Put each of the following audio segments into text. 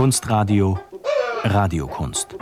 Kunstradio Radiokunst.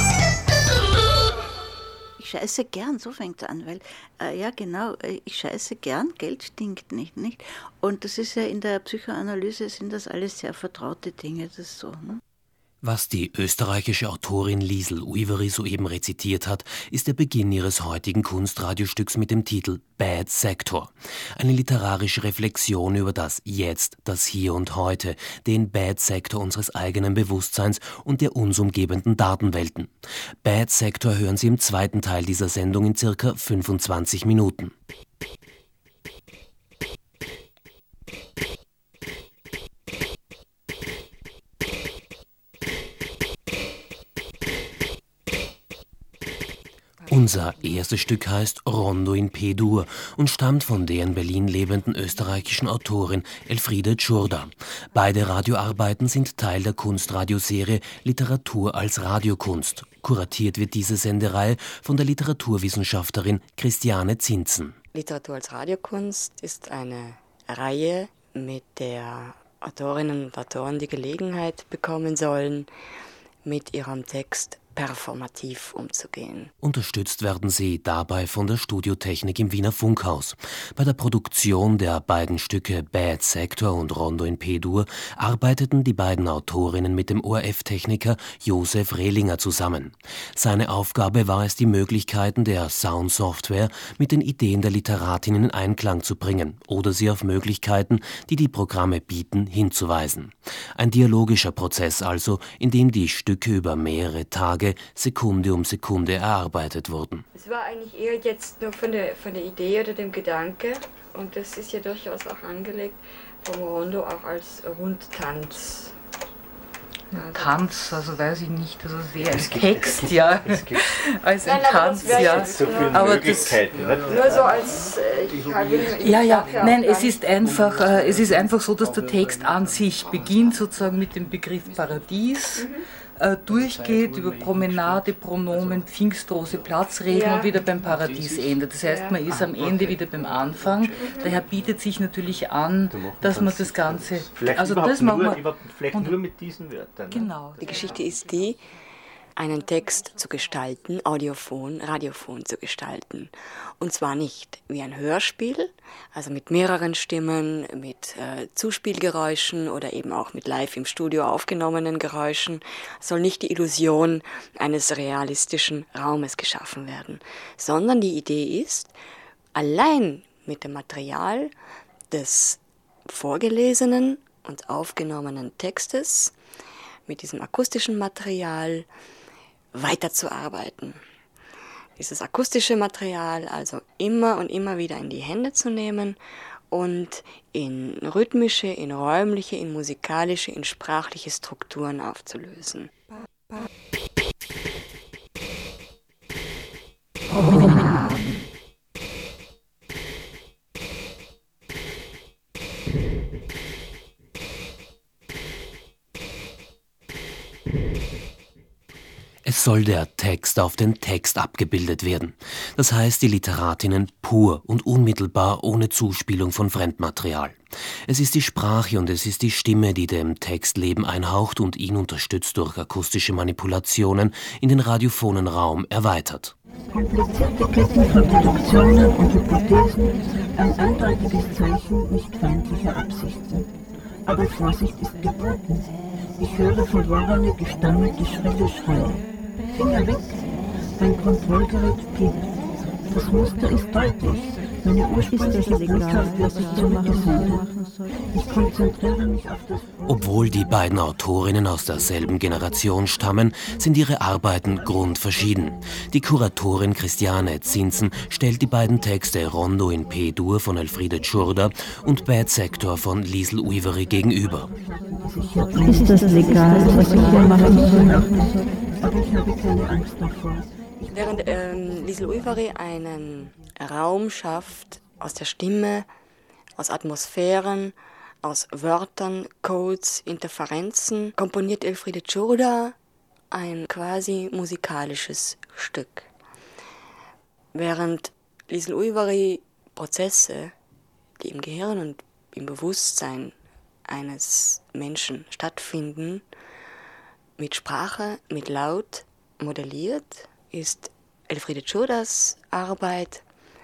Ich scheiße gern, so fängt es an, weil, ja genau, ich scheiße gern, Geld stinkt nicht. Und das ist ja in der Psychoanalyse, sind das alles sehr vertraute Dinge, das ist so. Was die österreichische Autorin Liesl Uyvari soeben rezitiert hat, ist der Beginn ihres heutigen Kunstradiostücks mit dem Titel Bad Sector. Eine literarische Reflexion über das Jetzt, das Hier und Heute, den Bad Sector unseres eigenen Bewusstseins und der uns umgebenden Datenwelten. Bad Sector hören Sie im zweiten Teil dieser Sendung in circa 25 Minuten. Unser erstes Stück heißt Rondo in P-Dur und stammt von der in Berlin lebenden österreichischen Autorin Elfriede Tschurda. Beide Radioarbeiten sind Teil der Kunstradioserie Literatur als Radiokunst. Kuratiert wird diese Sendereihe von der Literaturwissenschaftlerin Christiane Zintzen. Literatur als Radiokunst ist eine Reihe, mit der Autorinnen und Autoren die Gelegenheit bekommen sollen, mit ihrem Text performativ umzugehen. Unterstützt werden sie dabei von der Studiotechnik im Wiener Funkhaus. Bei der Produktion der beiden Stücke Bad Sector und Rondo in P-Dur arbeiteten die beiden Autorinnen mit dem ORF-Techniker Josef Rehlinger zusammen. Seine Aufgabe war es, die Möglichkeiten der Soundsoftware mit den Ideen der Literatinnen in Einklang zu bringen oder sie auf Möglichkeiten, die die Programme bieten, hinzuweisen. Ein dialogischer Prozess also, in dem die Stücke über mehrere Tage Sekunde um Sekunde erarbeitet wurden. Es war eigentlich eher jetzt nur von der Idee oder dem Gedanke, und das ist ja durchaus auch angelegt, vom Rondo auch als Rundtanz. Tanz, also weiß ich nicht, also sehr als Text, ja, als ein Tanz, ja. So viele Möglichkeiten. Nur so als Nein, es ist einfach so, dass der Text an sich beginnt sozusagen mit dem Begriff Paradies, durchgeht über Promenade, Pronomen, Pfingstrose, Platzreden und wieder beim Paradies endet. Das heißt, man ist am Ende wieder beim Anfang. Daher bietet sich natürlich an, dass man das Ganze... Vielleicht also das nur mit diesen Wörtern. Genau. Die Geschichte ist die, einen Text zu gestalten, audiophon, radiophon zu gestalten. Und zwar nicht wie ein Hörspiel, also mit mehreren Stimmen, mit Zuspielgeräuschen oder eben auch mit live im Studio aufgenommenen Geräuschen, soll nicht die Illusion eines realistischen Raumes geschaffen werden, sondern die Idee ist, allein mit dem Material des vorgelesenen und aufgenommenen Textes, mit diesem akustischen Material, weiterzuarbeiten. Dieses akustische Material also immer und immer wieder in die Hände zu nehmen und in rhythmische, in räumliche, in musikalische, in sprachliche Strukturen aufzulösen. Es soll der Text auf den Text abgebildet werden. Das heißt, die Literatinnen pur und unmittelbar ohne Zuspielung von Fremdmaterial. Es ist die Sprache und es ist die Stimme, die dem Text Leben einhaucht und ihn unterstützt durch akustische Manipulationen in den radiophonen Raum erweitert. Komplizierte Ketten von Deduktionen und Hypothesen, ein eindeutiges Zeichen nicht feindlicher Absichten. Aber Vorsicht ist geboten. Ich höre verworrene, gestammelte Schritte schreien. Finger weg, mein Kontrollgerät piept. Das Muster ist deutlich. Meine ursprüngliche Botschaft wird sich zurückgesendet. Ich konzentriere mich auf das... Obwohl die beiden Autorinnen aus derselben Generation stammen, sind ihre Arbeiten grundverschieden. Die Kuratorin Christiane Zintzen stellt die beiden Texte Rondo in P-Dur von Elfriede Tschurda und Bad Sector von Liesl Uyvari gegenüber. Ist das legal, was ich hier machen soll? Aber ich habe keine Angst davor. Während Liesl Uyvari einen Raum schafft aus der Stimme, aus Atmosphären, aus Wörtern, Codes, Interferenzen, komponiert Elfriede Tschurda ein quasi musikalisches Stück. Während Liesl Uyvari Prozesse, die im Gehirn und im Bewusstsein eines Menschen stattfinden, mit Sprache, mit Laut modelliert, ist Elfriede Tschurdas Arbeit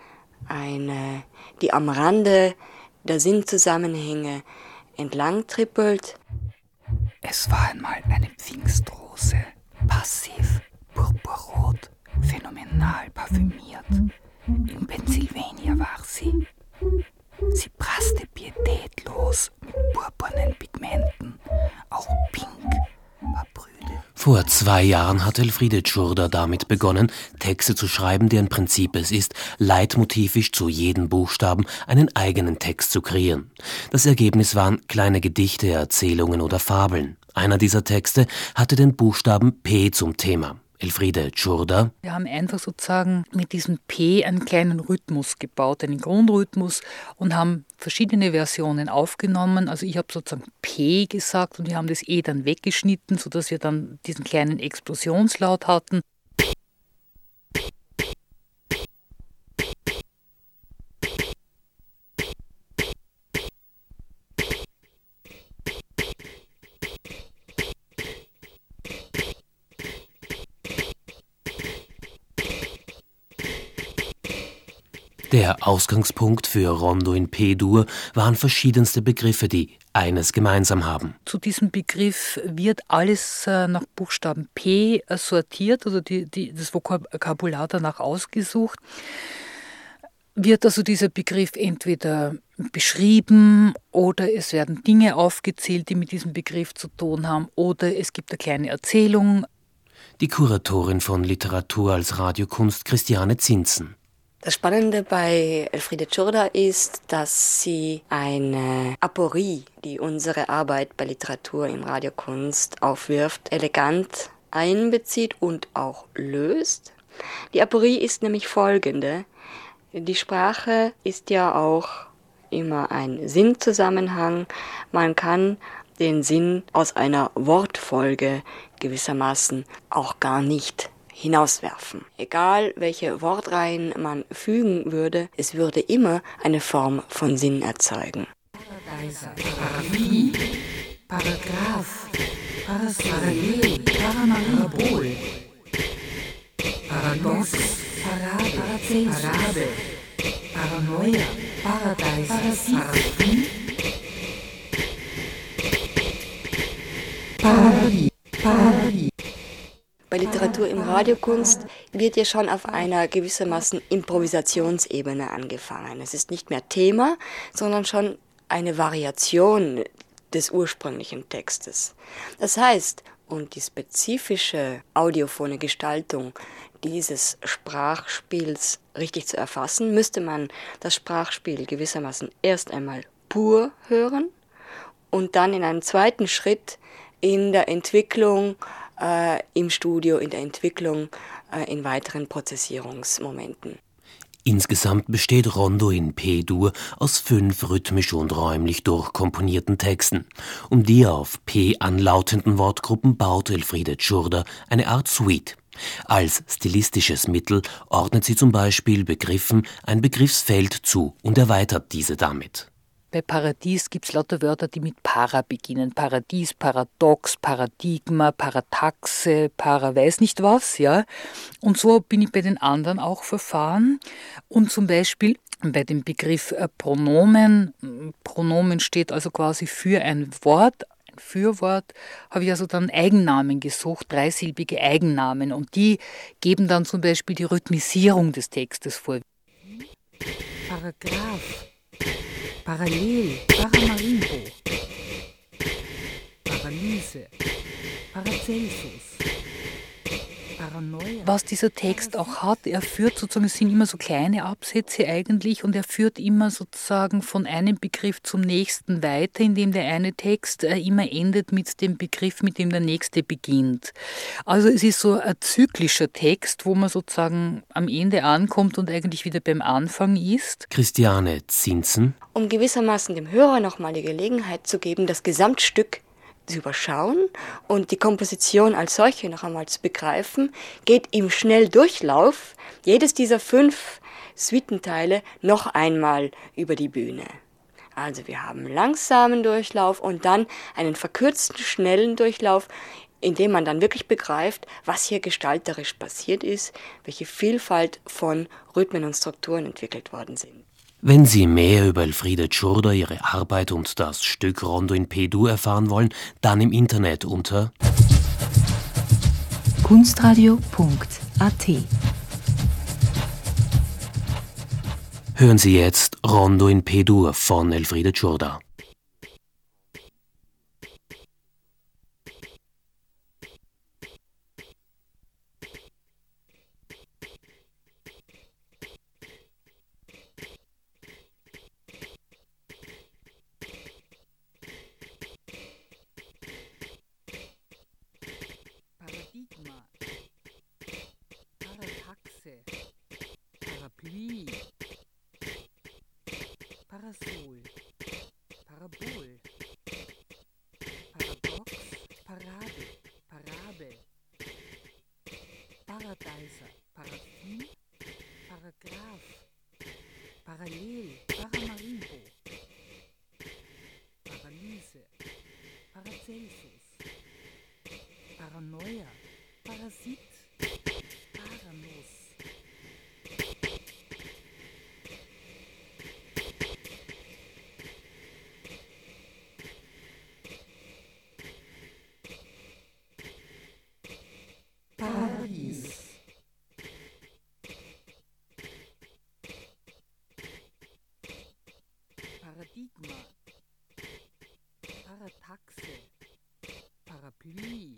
die am Rande der Sinnzusammenhänge entlang trippelt. Es war einmal eine Pfingstrose, passiv, purpurrot, phänomenal parfümiert. In Pennsylvania war sie. Sie prasste pietätlos mit purpurnen Pigmenten, auch pink war prüde. Vor 2 Jahren hat Elfriede Tschurda damit begonnen, Texte zu schreiben, deren Prinzip es ist, leitmotivisch zu jedem Buchstaben einen eigenen Text zu kreieren. Das Ergebnis waren kleine Gedichte, Erzählungen oder Fabeln. Einer dieser Texte hatte den Buchstaben P zum Thema. Elfriede Tschurda. Wir haben einfach sozusagen mit diesem P einen kleinen Rhythmus gebaut, einen Grundrhythmus, und haben verschiedene Versionen aufgenommen. Also ich habe sozusagen P gesagt und wir haben das E dann weggeschnitten, sodass wir dann diesen kleinen Explosionslaut hatten. Der Ausgangspunkt für Rondo in P-Dur waren verschiedenste Begriffe, die eines gemeinsam haben. Zu diesem Begriff wird alles nach Buchstaben P sortiert, also das Vokabular danach ausgesucht. Wird also dieser Begriff entweder beschrieben oder es werden Dinge aufgezählt, die mit diesem Begriff zu tun haben, oder es gibt eine kleine Erzählung. Die Kuratorin von Literatur als Radiokunst, Christiane Zinsen. Das Spannende bei Elfriede Tschurda ist, dass sie eine Aporie, die unsere Arbeit bei Literatur im Radiokunst aufwirft, elegant einbezieht und auch löst. Die Aporie ist nämlich folgende. Die Sprache ist ja auch immer ein Sinnzusammenhang. Man kann den Sinn aus einer Wortfolge gewissermaßen auch gar nicht hinauswerfen. Egal, welche Wortreihen man fügen würde, es würde immer eine Form von Sinn erzeugen. Paragraph, Paragraph, Parallel, Parabol, Paradox, Parade, Paranoia, Paradies, Paradis. Bei Literatur im Radiokunst wird ja schon auf einer gewissermaßen Improvisationsebene angefangen. Es ist nicht mehr Thema, sondern schon eine Variation des ursprünglichen Textes. Das heißt, um die spezifische audiophone Gestaltung dieses Sprachspiels richtig zu erfassen, müsste man das Sprachspiel gewissermaßen erst einmal pur hören und dann in einem zweiten Schritt in der Entwicklung im Studio, in der Entwicklung, in weiteren Prozessierungsmomenten. Insgesamt besteht Rondo in P-Dur aus 5 rhythmisch und räumlich durchkomponierten Texten. Um die auf P anlautenden Wortgruppen baut Elfriede Tschurda eine Art Suite. Als stilistisches Mittel ordnet sie zum Beispiel Begriffen ein Begriffsfeld zu und erweitert diese damit. Bei Paradies gibt es lauter Wörter, die mit Para beginnen. Paradies, Paradox, Paradigma, Parataxe, weiß nicht was, ja. Und so bin ich bei den anderen auch verfahren. Und zum Beispiel bei dem Begriff Pronomen. Pronomen steht also quasi für ein Wort, ein Fürwort, habe ich also dann Eigennamen gesucht, 3-silbige Eigennamen. Und die geben dann zum Beispiel die Rhythmisierung des Textes vor. Paragraph. Parallel, Paramarinho, Paralyse, Paracelsus, Paranoia. Was dieser Text auch hat, er führt sozusagen, es sind immer so kleine Absätze eigentlich, und er führt immer sozusagen von einem Begriff zum nächsten weiter, indem der eine Text immer endet mit dem Begriff, mit dem der nächste beginnt. Also es ist so ein zyklischer Text, wo man sozusagen am Ende ankommt und eigentlich wieder beim Anfang ist. Christiane Zinsen. Um gewissermaßen dem Hörer nochmal die Gelegenheit zu geben, das Gesamtstück zu überschauen und die Komposition als solche noch einmal zu begreifen, geht im Schnelldurchlauf jedes dieser 5 Suitenteile noch einmal über die Bühne. Also wir haben langsamen Durchlauf und dann einen verkürzten, schnellen Durchlauf indem man dann wirklich begreift, was hier gestalterisch passiert ist, welche Vielfalt von Rhythmen und Strukturen entwickelt worden sind. Wenn Sie mehr über Elfriede Tschurda, ihre Arbeit und das Stück Rondo in P-Dur erfahren wollen, dann im Internet unter kunstradio.at. Hören Sie jetzt Rondo in P-Dur von Elfriede Tschurda. Paradigma, Parataxe, Parapluie, Parasol, Parabol, Paradox, Parade, Parabel, Paradiser, Paraffin, Paragraph, Parallel, Paramarimbo, Paralyse, Paracelsus, Paranoia, Parasit, Paranos. Paradies. Paradigma, Parataxe, Parapluie,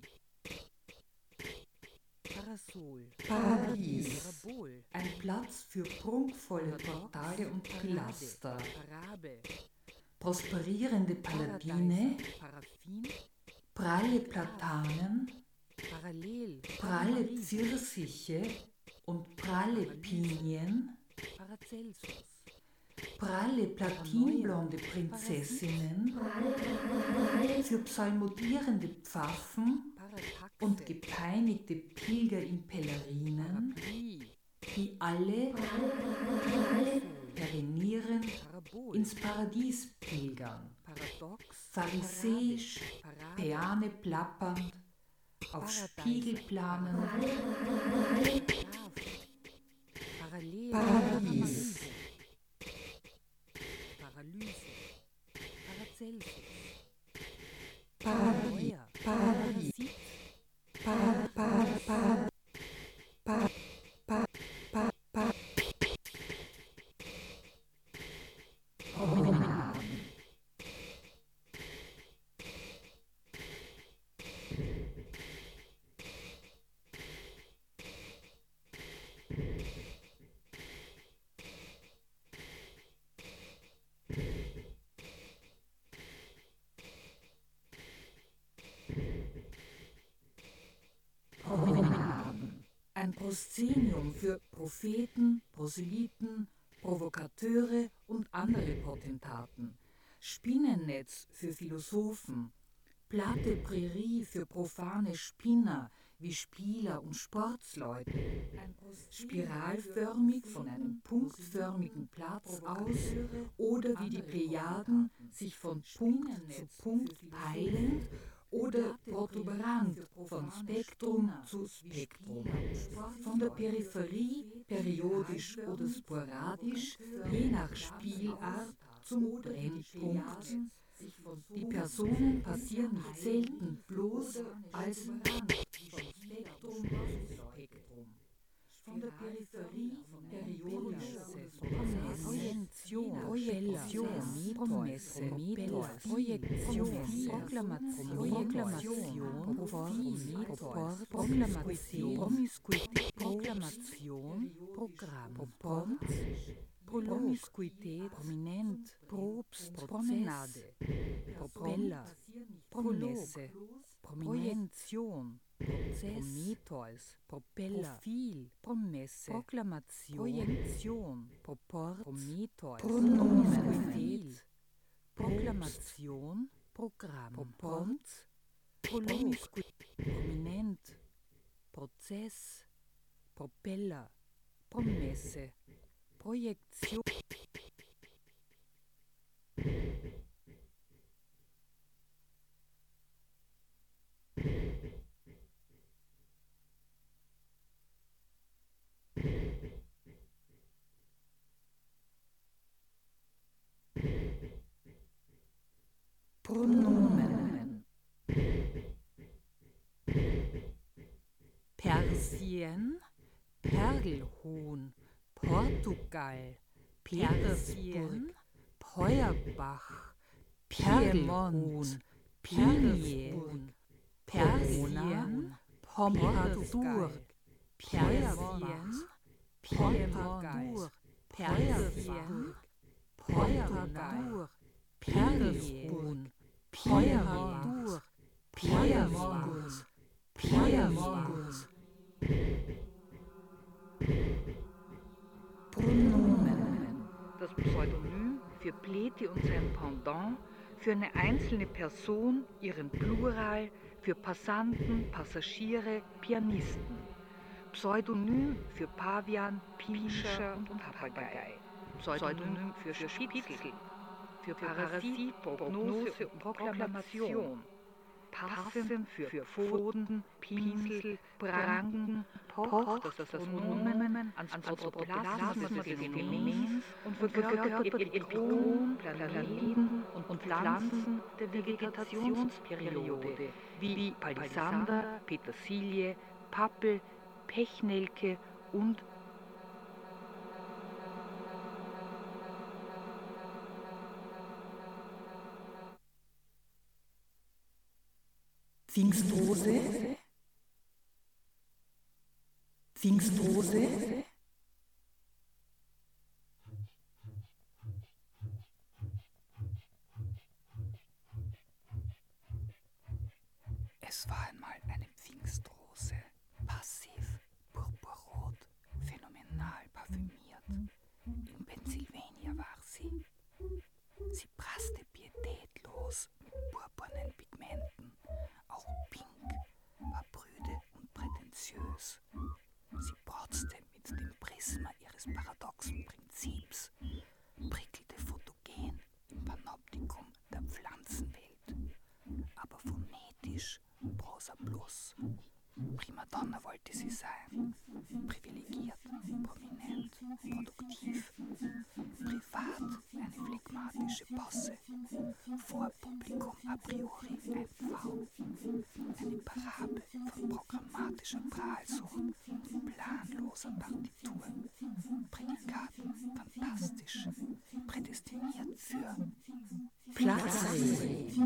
Parasol, Paradies. Parabol, Ein Platz für prunkvolle Portale und Pilaster, Parabel, prosperierende Paladine, Paraffin, pralle Platanen, Parallel, pralle Pfirsiche und pralle Pinien, Paracelsus, pralle platinblonde Prinzessinnen, für psalmodierende Pfaffen Parataxe, und gepeinigte Pilger in Pellerinen, Parapluie, die alle perennierend Parabol, ins Paradies pilgern, Paradox, pharisäisch, Parabel, Peane plappernd, auf Spiegelplanen, Parallel, Paradies. Paralyse, Paracelsus, Paradies. Parasit, Ein Proszenium für Propheten, Proselyten, Provokateure und andere Potentaten, Spinnennetz für Philosophen, platte Prärie für profane Spinner wie Spieler und Sportsleute, spiralförmig von einem punktförmigen Platz aus oder wie die Plejaden sich von Punkt zu Punkt peilend oder protuberant von Spektrum zu Spektrum, von der Peripherie periodisch oder sporadisch, je nach Spielart zum Brennpunkt. Die Personen passieren nicht selten bloß als Rand vom Spektrum zu Spektrum. Von der Peripherie periodisch Projektion, Promesse, Projektion, Proklamation, Proklamation, Programm, Promiskuität, Prominent, Probst, Promenade, Propeller, Promesse, Projektion, Prozess, Prometheus, Propeller, Profil, Promesse, Proklamation, Projektion, Proport, Prometheus, Promiskuität, Proklamation, Programm, Proport, Prominent, Prozess, Propeller, Promesse, Projektion. Persien, Perlhuhn, Portugal, Petersburg, Peuerbach, Piemont, Piniersburg, Persien, Pompadour, Persien, Pompadour, Persien, Pompadour, Perlhuhn, Peuerbach, Piemont, Piemont. Pronomen. Das Pseudonym für Pleti und sein Pendant, für eine einzelne Person, ihren Plural, für Passanten, Passagiere, Pianisten. Pseudonym für Pavian, Pinscher und Papagei. Pseudonym für Spitzel, für Parasit, Prognose und Proklamation. Passend für Pfoten, Pinsel, Pranken, pocht das Pronomen ans Protoplasma des Phänomens und verkörpert die Ikon, Planeten und Pflanzen der Vegetationsperiode, wie Palisander, Petersilie, Pappel, Pechnelke und Pfingstrose, Pfingstrose, Es war einmal eine Pfingstrose, passiv, purpurrot, phänomenal parfümiert. In Pennsylvania war sie. Sie prasste pietätlos mit purpurnen Pigmenten. Auch Pink war prüde und prätentiös. Sie protzte mit dem Prisma ihres paradoxen Prinzips, prickelte fotogen im Panoptikum der Pflanzenwelt, aber phonetisch Prosa plus. Primadonna wollte sie sein, privilegiert, prominent, produktiv, privat eine phlegmatische Posse, vor Publikum a priori ein V, eine Parabel von programmatischer Prahlsucht und planloser Partitur, Prädikaten fantastisch, prädestiniert für Platzrede.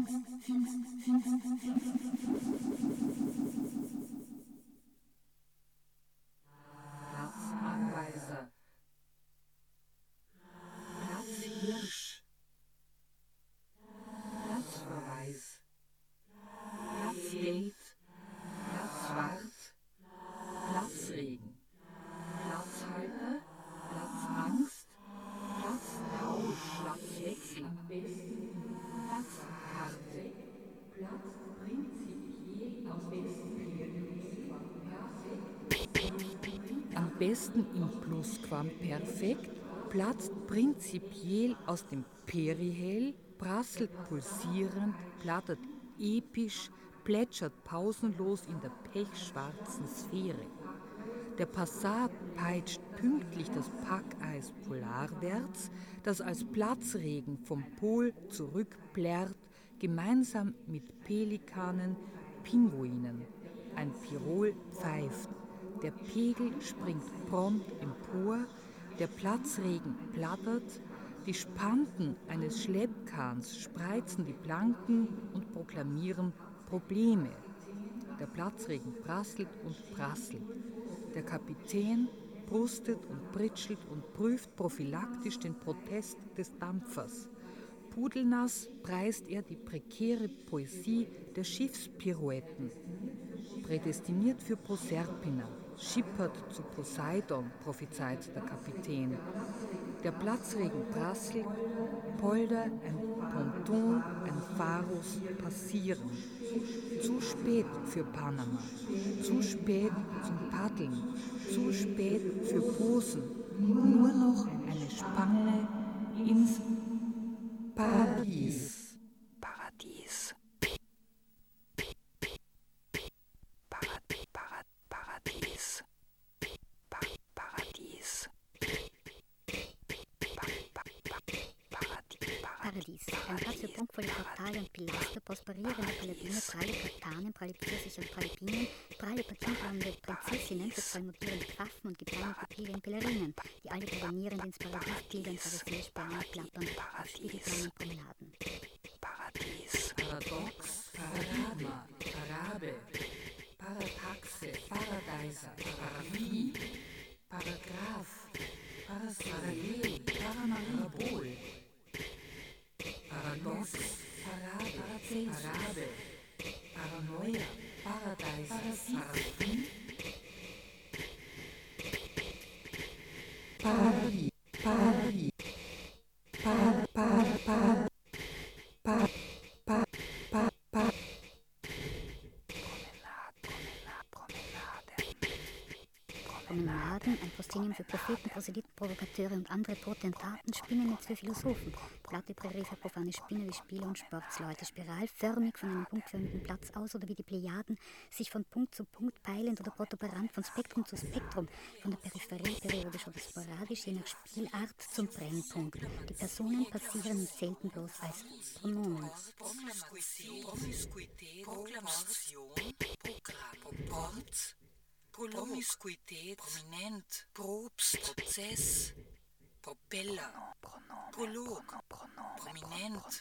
Platzanweiser, Platzhirsch, Platzverweis, Platzgeld, Platzwart, Platzregen, Platzhalter, Platzangst, Platztausch, Platzwechsel, am besten Platzkarte, Platzprinzipiell, am besten am besten im Plusquamperfekt, platzt prinzipiell aus dem Perihel, prasselt pulsierend, plattert episch, plätschert pausenlos in der pechschwarzen Sphäre. Der Passat peitscht pünktlich das Packeis polarwärts, das als Platzregen vom Pol zurückplärrt, gemeinsam mit Pelikanen, Pinguinen. Ein Pirol pfeift. Der Pegel springt prompt empor, der Platzregen plattert, die Spanten eines Schleppkahns spreizen die Planken und proklamieren Probleme. Der Platzregen prasselt und prasselt. Der Kapitän brustet und pritschelt und prüft prophylaktisch den Protest des Dampfers. Pudelnass preist er die prekäre Poesie der Schiffspirouetten. Prädestiniert für Proserpina, schippert zu Poseidon, prophezeit der Kapitän. Der Platzregen prasselt, Polder, ein Ponton, ein Pharus passieren. Zu spät für Panama, zu spät zum Paddeln, zu spät für Posen. Nur noch eine Spanne ins Paradies. Paradies. Paradies. Paradies. Paradies. Ein Platzpunkt für die Portale und Pilaster, prosperierende Paladine, pralle Platanen, pralle Pfirsiche und Pralipinen, pralle patinblonde Prinzessinnen für psalmodierende Pfaffen und geplante Pilger und Pilgerinen, die alle programmierend ins Paradies pilgern, Pharisäersperren, plappern auf spirituellen Promenaden. Paradies. Paradox, Paradigma, Parabe, Parataxe, Paradeiser, Paravi, Paragraph, Parasparallel, Paramarabol, Paradox, Parade, Parabe, Paranoia, Paradeiser, Paraffin, Paradi, Paradi, Promenaden, ein Proscenium für Propheten, Proselyten, Provokateure und andere Potentaten, Spinnennetz für Philosophen, glatte Prärie für profane Spinner wie Spieler und Sportsleute, spiralförmig von einem punktförmigen Platz aus oder wie die Plejaden, sich von Punkt zu Punkt peilend oder protuberant von Spektrum zu Spektrum, von der Peripherie periodisch oder sporadisch, je nach Spielart zum Brennpunkt. Die Personen passieren und zählten bloß als Pronomen. Promiskuität, Proklamation, Proport, Promiskuität, Prominent, Probst, Prozess, Propeller, Prolog, Prominent,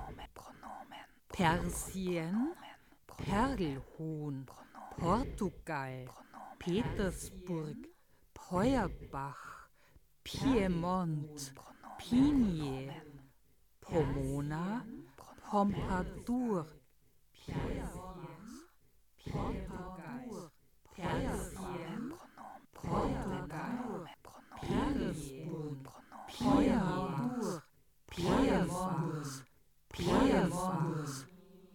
Persien, Perlhuhn, Portugal, Petersburg, Peuerbach, Piemont, Pinie, Pomona, Pompadour, Portugal, Persien, Portugal, Petersburg, Peuerbach, Piemont, Piemont.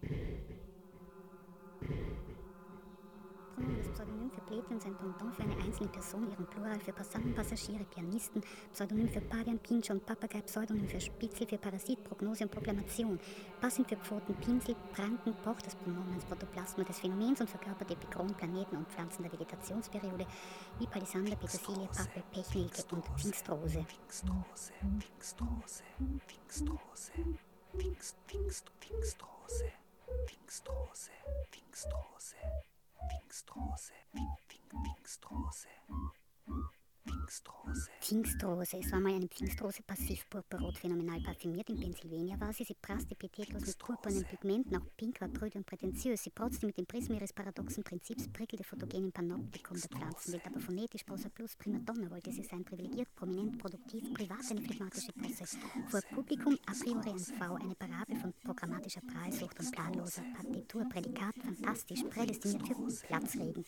Das Pseudonym für Plätze und sein Pendant für eine einzelne Person, ihren Plural für Passanten, Passagiere, Pianisten, Pseudonym für Pavian, Pincher und Papagei, Pseudonym für Spitzel, für Parasit, Prognose und Proklamation, passend für Pfoten, Pinsel, Pranken, Poch des Pronomens, Protoplasma des Phänomens und verkörpert Epikron, Planeten und Pflanzen der Vegetationsperiode, wie Palisander, Petersilie, Pappel, Pechnelke und Pfingstrose. Pfingstrose, Pfingstrose, Pfingstrose, Pfingstrose, Pfingstrose, Pfingstrose. Pfingstrose, Pfingstrose, Pfingstrose. Pfingstrose. Es war mal eine Pfingstrose passiv-purpurrot, phänomenal parfümiert. In Pennsylvania war sie. Sie praßte epitetlos mit purpurnen Pigmenten, auch pink, war prüde und prätentiös. Sie protzte mit dem Prisma ihres paradoxen Prinzips, prickelte photogenen Panoptikum der Pflanzenwelt, aber phonetisch, Prosa plus, Primadonna wollte sie sein, privilegiert, prominent, produktiv, privat eine phlegmatische Posse. Vor Publikum a priori ein V, eine Parabel von programmatischer Prahlsucht und planloser Partitur, Prädikat, fantastisch, prädestiniert für Platzregen.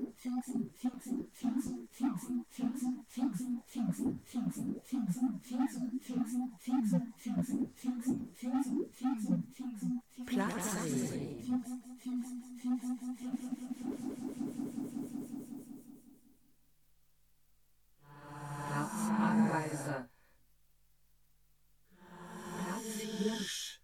Platzanweiser, Platzhirsch,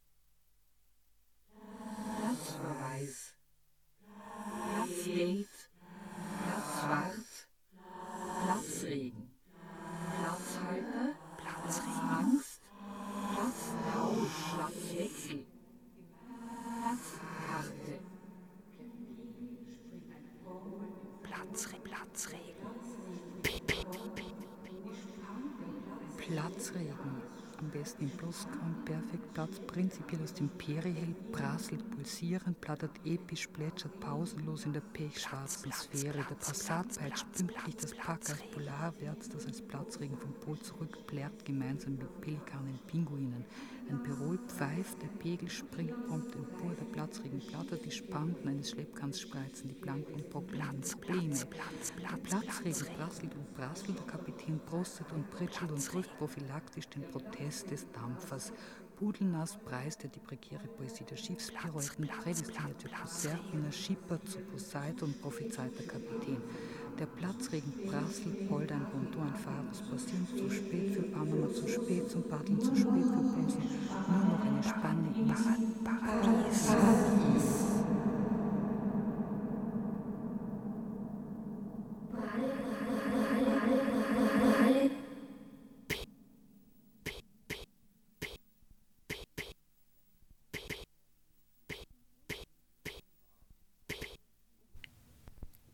Platzverweis, Platzdate, Platzwart, Platzregen, Platzhalter, Platzangst, Platztausch, Platzwechsel, Platzkarte, Platzregen. Platzregen, am besten im Plusquamperfekt, Platz prinzipiell aus dem Perihel, prasselt, pulsierend, plattert episch, plätschert pausenlos in der pechschwarzen Sphäre. Der Passat peitscht pünktlich das Pack als Polarwärts, das als Platzregen vom Pol zurück plärrt, gemeinsam mit Pelikanen, Pinguinen. Ein Pirol pfeift, der Pegel springt prompt empor, der Platzregen plattert, die Spanten eines Schleppkans spreizen, die blanken Probleme. Der Platzregen prasselt und prasselt, der Kapitän prostet und pritschelt und trifft prophylaktisch den Protest des Dampfers. Pudelnass preist er die prekäre Poesie der Schiffspirouetten, prädestinierte Poserpina, schippert zu Poseidon, prophezeit der Kapitän. Der Platzregen prasselt, Polder, ein Ponton, ein Fahrers passieren, zu spät für Panama, zu spät zum Paddeln, zu spät für Bumsen, nur noch eine Spanne ins Paradies.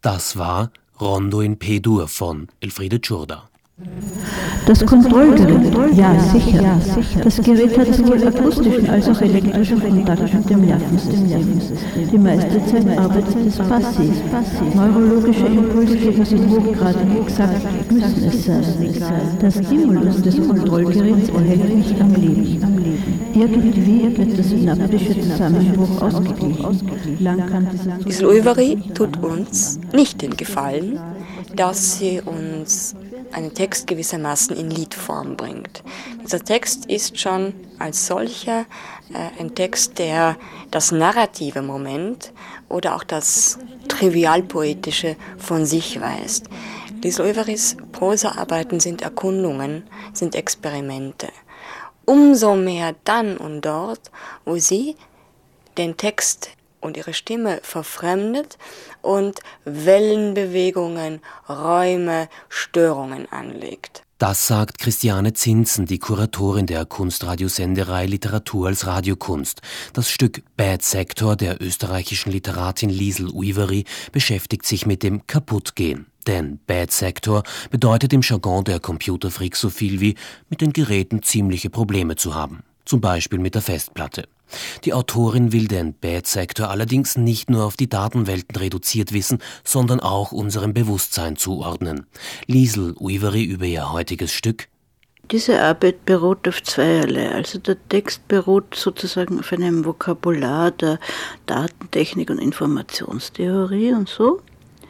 Das war Rondo in P-Dur von Elfriede Tschurda. Das Kontrollgerät, ja sicher. Das Gerät hat sowohl akustischen als auch elektrischen Kontakt mit dem Nervensystem. Die meiste Zeit arbeitet es passiv. Neurologische Impulsgeber sind hochgradig exakt, müssen es sein. Der Stimulus des Kontrollgeräts erhält mich am Leben. Irgendwie wird der synaptische Zusammenbruch ausgeglichen. Liesl-Uyvari tut uns nicht den Gefallen, dass sie uns einen Text gewissermaßen in Liedform bringt. Dieser Text ist schon als solcher ein Text, der das narrative Moment oder auch das Trivialpoetische von sich weist. Liesl-Uyvaris Prosaarbeiten sind Erkundungen, sind Experimente. Umso mehr dann und dort, wo sie den Text und ihre Stimme verfremdet und Wellenbewegungen, Räume, Störungen anlegt. Das sagt Christiane Zinsen, die Kuratorin der Kunstradiosenderei Literatur als Radiokunst. Das Stück Bad Sector der österreichischen Literatin Liesl-Uyvari beschäftigt sich mit dem Kaputtgehen. Denn Bad Sector bedeutet im Jargon der Computerfreaks so viel wie mit den Geräten ziemliche Probleme zu haben. Zum Beispiel mit der Festplatte. Die Autorin will den Bad Sector allerdings nicht nur auf die Datenwelten reduziert wissen, sondern auch unserem Bewusstsein zuordnen. Liesl-Uyvari über ihr heutiges Stück. Diese Arbeit beruht auf zweierlei. Also der Text beruht sozusagen auf einem Vokabular der Datentechnik und Informationstheorie und so.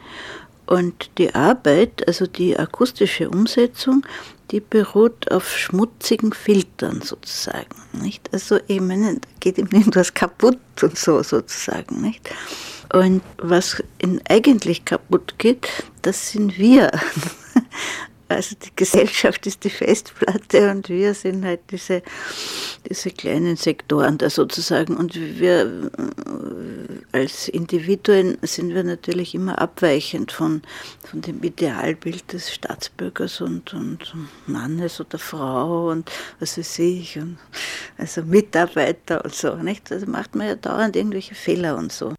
Und die Arbeit, also die akustische Umsetzung, die beruht auf schmutzigen Filtern sozusagen, nicht? Also ich meine, da geht ihm irgendwas kaputt und so sozusagen, nicht? Und was eigentlich kaputt geht, das sind wir. Also die Gesellschaft ist die Festplatte und wir sind halt diese kleinen Sektoren da sozusagen. Und wir als Individuen sind wir natürlich immer abweichend von dem Idealbild des Staatsbürgers und Mannes oder Frau und was weiß ich, und also Mitarbeiter und so, nicht? Also macht man ja dauernd irgendwelche Fehler und so.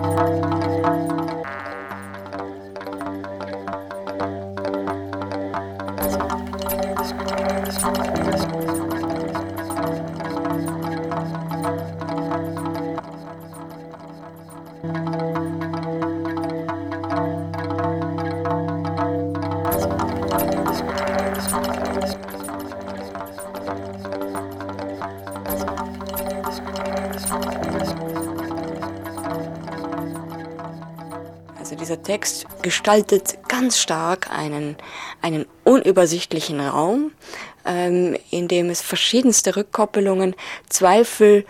Also dieser Text gestaltet ganz stark einen unübersichtlichen Raum, in dem es verschiedenste Rückkoppelungen, Zweifel,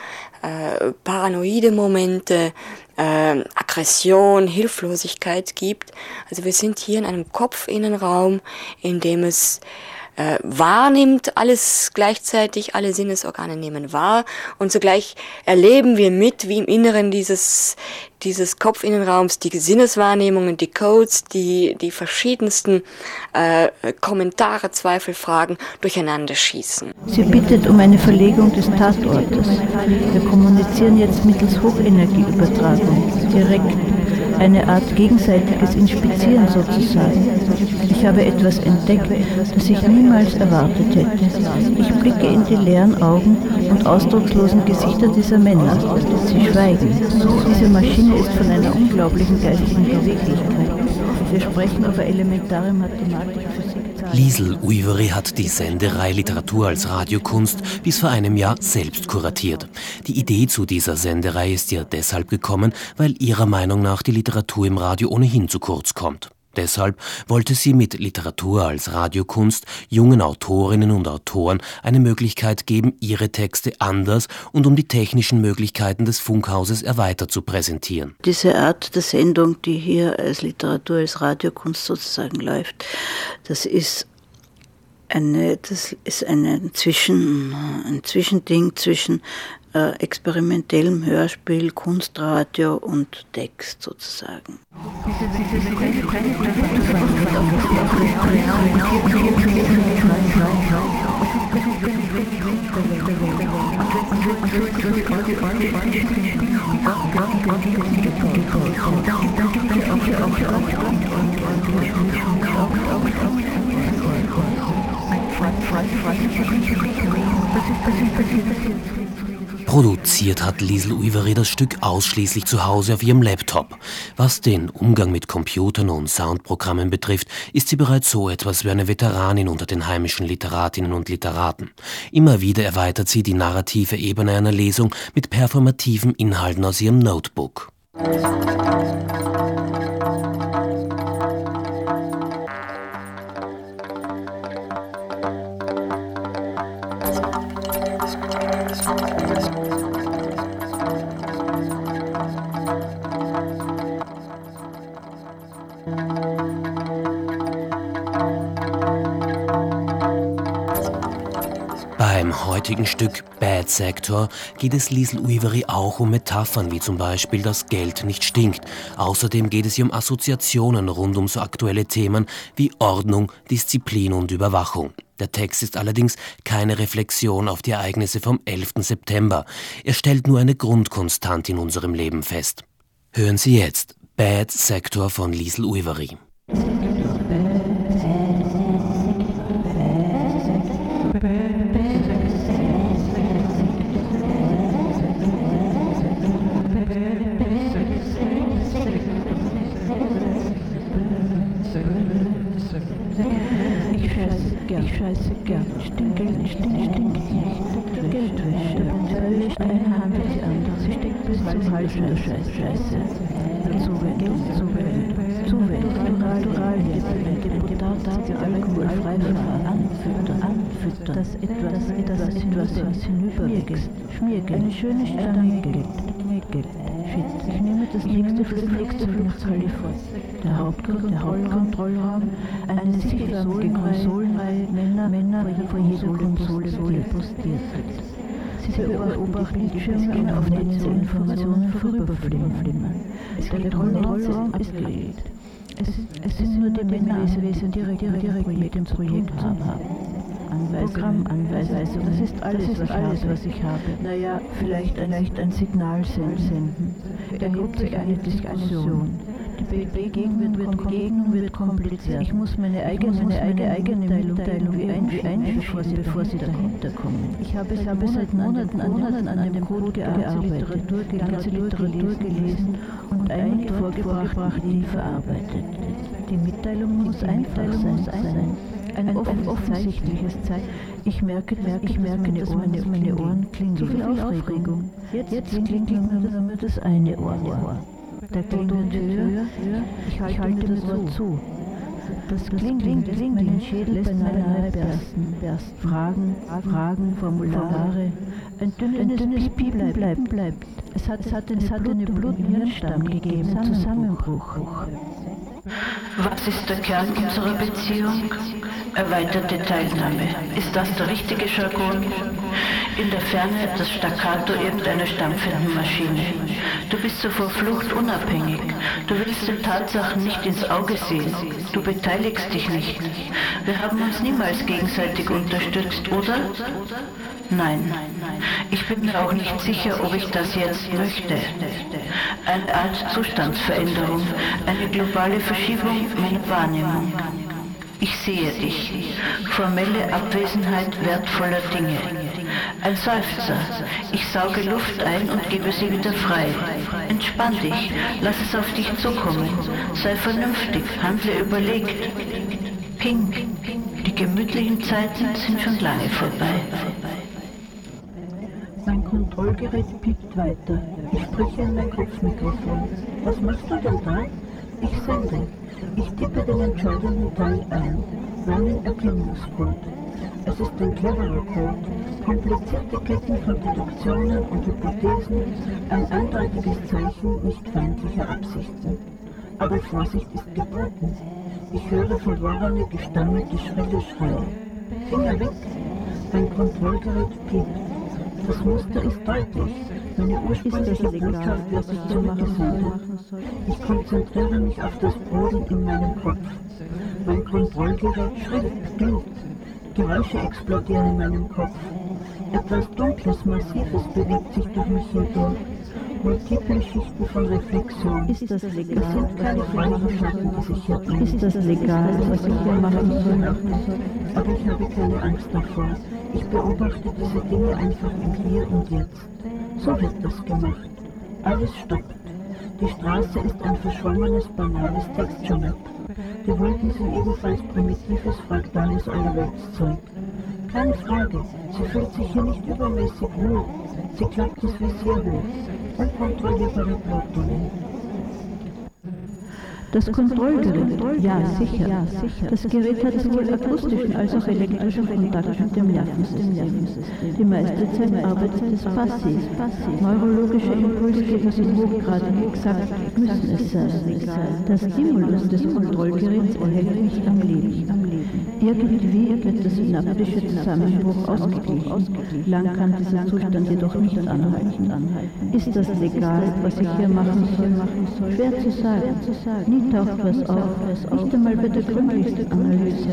paranoide Momente, Aggression, Hilflosigkeit gibt. Also wir sind hier in einem Kopfinnenraum, in dem es wahrnimmt, alles gleichzeitig, alle Sinnesorgane nehmen wahr und zugleich erleben wir mit, wie im Inneren dieses Kopfinnenraums die Sinneswahrnehmungen, die Codes, die verschiedensten Kommentare, Zweifel, Fragen durcheinander schießen. Sie bittet um eine Verlegung des Tatortes. Wir kommunizieren jetzt mittels Hochenergieübertragung, direkt. Eine Art gegenseitiges Inspizieren sozusagen. Ich habe etwas entdeckt, das ich niemals erwartet hätte. Ich blicke in die leeren Augen und ausdruckslosen Gesichter dieser Männer. Sie schweigen. Diese Maschine ist von einer unglaublichen geistigen Beweglichkeit. Wir sprechen über elementare Mathematik, Physik. Liesl-Uyvari hat die Senderei Literatur als Radiokunst bis vor einem Jahr selbst kuratiert. Die Idee zu dieser Senderei ist ihr deshalb gekommen, weil ihrer Meinung nach die Literatur im Radio ohnehin zu kurz kommt. Deshalb wollte sie mit Literatur als Radiokunst jungen Autorinnen und Autoren eine Möglichkeit geben, ihre Texte anders und um die technischen Möglichkeiten des Funkhauses erweitert zu präsentieren. Diese Art der Sendung, die hier als Literatur als Radiokunst sozusagen läuft, das ist ein Zwischending zwischen experimentellem Hörspiel, Kunstradio und Text sozusagen. Produziert hat Liesl Uyvari das Stück ausschließlich zu Hause auf ihrem Laptop. Was den Umgang mit Computern und Soundprogrammen betrifft, ist sie bereits so etwas wie eine Veteranin unter den heimischen Literatinnen und Literaten. Immer wieder erweitert sie die narrative Ebene einer Lesung mit performativen Inhalten aus ihrem Notebook. Beim heutigen Stück Bad Sector geht es Liesl Uyvari auch um Metaphern, wie zum Beispiel, dass Geld nicht stinkt. Außerdem geht es ihr um Assoziationen rund um so aktuelle Themen wie Ordnung, Disziplin und Überwachung. Der Text ist allerdings keine Reflexion auf die Ereignisse vom 11. September. Er stellt nur eine Grundkonstante in unserem Leben fest. Hören Sie jetzt Bad Sector von Liesl Uyvari. Ich scheiße gern. Stinkt nicht. Geldwäsche. Nicht eine Hand wie die andere. Sie steckt bis zum Hals in der Scheiße. Zuwendung. Naturalien. Deputate, alkoholfrei anfüttern. Das etwas hinüberwächst. Schmiergeld. Eine schöne Stange Geld. Ich nehme das nächste für die nächste Fluchthalle vor. Der Hauptkontrollraum, eine sicherförmige Konsolenreihe, Männer vor jeder Konsole postiert. Sie beobachten Bildschirme, auf denen die Informationen vorüberflimmern. Der Kontrollraum ist gelegt. Es sind nur die Männer anwesend, direkt mit dem Projekt haben. Programmanweisung, das ist alles, was ich habe. Naja, vielleicht ein Signal senden. Erhebt sich eine Diskussion. Die Begegnung wird kompliziert. Ich muss meine eigene Mitteilung wie einführen, bevor sie dahinter kommen. Ich habe seit Monaten an dem Code gearbeitet, ganze Literatur gelesen und einige vorgebrachte Ideen verarbeitet. Die Mitteilung muss einfach sein. Ein offensichtliches Zeichen. Ich merke, dass meine Ohren klingen. So viel Aufregung. Jetzt klingt nur das eine Ohr. Der Kling wird höher. Ich halte mir das Wort zu. Das Klingeln meinen Schädel beinahe bersten. Fragen, Formulare. Ein dünnes Piepen bleibt. Es hat eine Blut-Hirnstamm gegeben. Zusammenbruch. Was ist der Kern unserer Beziehung? Erweiterte Teilnahme. Ist das der richtige Jargon? In der Ferne das Staccato irgendeiner stampfenden Maschine. Du bist so vor Flucht unabhängig. Du willst den Tatsachen nicht ins Auge sehen. Du beteiligst dich nicht. Wir haben uns niemals gegenseitig unterstützt, oder? Nein. Ich bin mir auch nicht sicher, ob ich das jetzt möchte. Eine Art Zustandsveränderung, eine globale Verschiebung meiner Wahrnehmung. Ich sehe dich. Formelle Abwesenheit wertvoller Dinge. Ein Seufzer. Ich sauge Luft ein und gebe sie wieder frei. Entspann dich. Lass es auf dich zukommen. Sei vernünftig. Handle überlegt. Ping. Die gemütlichen Zeiten sind schon lange vorbei. Mein Kontrollgerät piept weiter. Ich spreche in mein Kopfmikrofon. Was machst du denn da? Ich sende. Ich tippe den entscheidenden Teil ein. Meinen Erkennungscode. Es ist ein cleverer Code. Komplizierte Ketten von Deduktionen und Hypothesen. Ein eindeutiges Zeichen nicht feindlicher Absichten. Aber Vorsicht ist geboten. Ich höre verworrene, gestammelte, schrille Schreie. Finger weg. Mein Kontrollgerät piept. Das Muster ist deutlich. Meine Ursprung ist das egal, was ich hier machen soll. Ich konzentriere mich auf das Brodeln in meinem Kopf. Mein Kontrollgerät schrillt, gilt. Geräusche explodieren in meinem Kopf. Etwas Dunkles, Massives bewegt sich durch mich hindurch. Multiple Schichten von Reflexion. Ist das legal? Das sind keine freundlichen Schatten, die sich hier bringen. Ist das legal, was ich hier machen soll? Aber ich habe keine Angst davor. Ich beobachte diese Dinge einfach im Hier und Jetzt. So wird das gemacht. Alles stoppt. Die Straße ist ein verschwommenes, banales Texture-Map. Die Wolken sind ebenfalls primitives, fraktales Allerweltszeug. Keine Frage, sie fühlt sich hier nicht übermäßig wohl. Sie klappt das Visier hoch. Unkontrollierbare Blutungen. Das Kontrollgerät, ja sicher. Das Gerät hat sowohl akustischen als auch elektrischen Kontakt mit dem Nervensystem. Die meiste Zeit arbeitet es passiv. Neurologische Impulsgeber sind hochgradig exakt, müssen es sein. Der Stimulus des Kontrollgeräts erhält mich am Leben. Irgendwie wird der synaptische Zusammenbruch ausgeglichen. Lang kann dieser Zustand jedoch nicht anhalten. Ist das legal, was ich hier machen soll? Schwer zu sagen. Nie taucht was auf, nicht einmal bei der gründlichsten Analyse.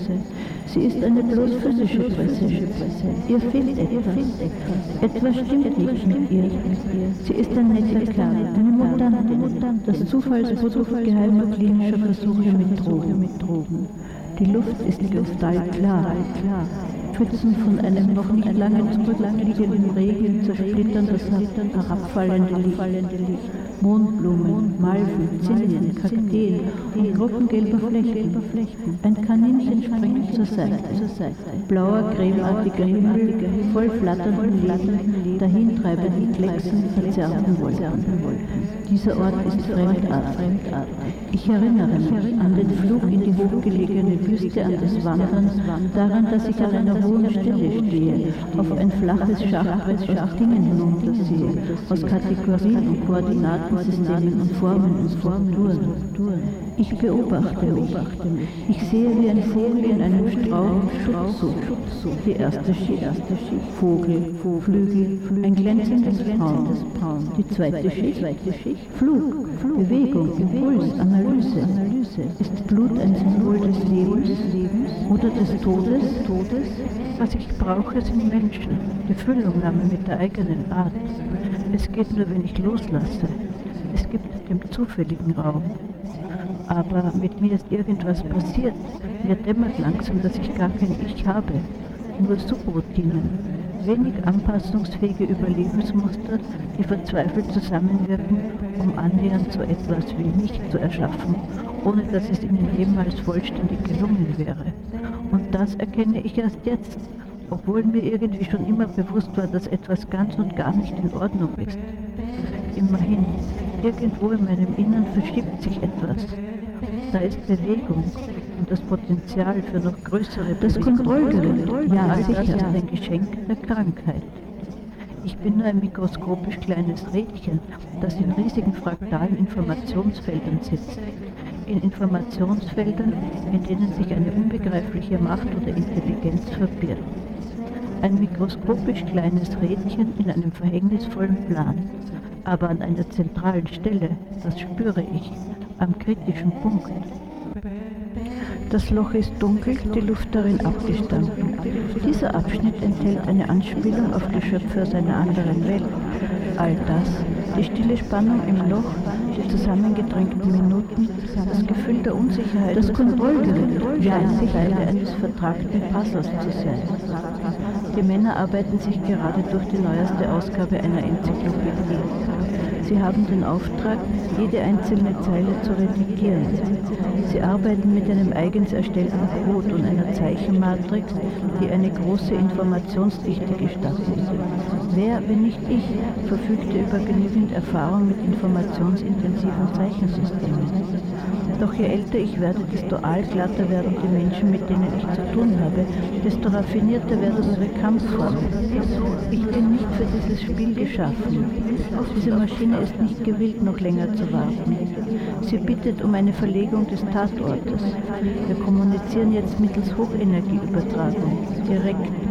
Sie ist eine bloß physische Präsenz. Ihr fehlt etwas. Etwas stimmt nicht mit ihr. Sie ist ein netter Kerl, eine Mutantin, das Zufallsprodukt geheimer klinischer Versuche mit Drogen. Die Luft ist kristallklar. Pfützen von einem noch nicht lange zurückliegenden Regen zersplittern das herabfallende Licht. Mondblumen, Malven, Zinien, Kakteen und gruppengelber Flechten. Ein Kaninchen springt zur Seite. Blauer, cremeartiger Himmel, voll flatternden Licht, dahintreibenden Klecksen, verzerrten Wolken. Dieser Ort ist fremdartig. Ich erinnere mich an den Flug in die hochgelegene Wüste, an das Wandern, daran, dass ich an einer hohen Stelle stehe, auf ein flaches Schachbrett aus Dingen hinuntersehe, aus Kategorien und Koordinatensystemen und Formen und Strukturen. Ich beobachte mich. Ich sehe wie ein Vogel in einem Strauch Schutz sucht. Die erste Schicht, Vogel, Flügel, ein glänzendes Braun. Die zweite Schicht, Flug, Bewegung, Impuls, Analyse. Ist Blut ein Symbol des Lebens oder des Todes? Was ich brauche, sind Menschen, die Füllungnahme mit der eigenen Art. Es geht nur, wenn ich loslasse. Es gibt dem zufälligen Raum. Aber mit mir ist irgendwas passiert. Mir dämmert langsam, dass ich gar kein Ich habe. Nur Subroutinen. Wenig anpassungsfähige Überlebensmuster, die verzweifelt zusammenwirken, um annähernd so etwas wie mich zu erschaffen, ohne dass es ihnen jemals vollständig gelungen wäre. Und das erkenne ich erst jetzt, obwohl mir irgendwie schon immer bewusst war, dass etwas ganz und gar nicht in Ordnung ist. Immerhin, irgendwo in meinem Innern verschiebt sich etwas. Da ist Bewegung und das Potenzial für noch größere Bewegung. Das Kontrollgerät, ja sicher, ist ein Geschenk der Krankheit. Ich bin nur ein mikroskopisch kleines Rädchen, das in riesigen fraktalen Informationsfeldern sitzt. In Informationsfeldern, in denen sich eine unbegreifliche Macht oder Intelligenz verbirgt. Ein mikroskopisch kleines Rädchen in einem verhängnisvollen Plan, aber an einer zentralen Stelle, das spüre ich, am kritischen Punkt. Das Loch ist dunkel, die Luft darin abgestanden. Dieser Abschnitt enthält eine Anspielung auf die Schöpfer seiner anderen Welt. All das, die stille Spannung im Loch, die zusammengedrängten Minuten, das Gefühl der Unsicherheit, das Kontrollgerät, scheint Teile eines vertragten Puzzles zu sein. Die Männer arbeiten sich gerade durch die neueste Ausgabe einer Enzyklopädie. Sie haben den Auftrag, jede einzelne Zeile zu redigieren. Sie arbeiten mit einem eigens erstellten Code und einer Zeichenmatrix, die eine große Informationsdichte gestattet. Wer, wenn nicht ich, verfügte über genügend Erfahrung mit informationsintensiven Zeichensystemen. Doch je älter ich werde, desto aalglatter werden die Menschen, mit denen ich zu tun habe, desto raffinierter werden ihre Kampfformen. Ich bin nicht für dieses Spiel geschaffen. Diese Maschine ist nicht gewillt, noch länger zu warten. Sie bittet um eine Verlegung des Tatortes. Wir kommunizieren jetzt mittels Hochenergieübertragung, direkt.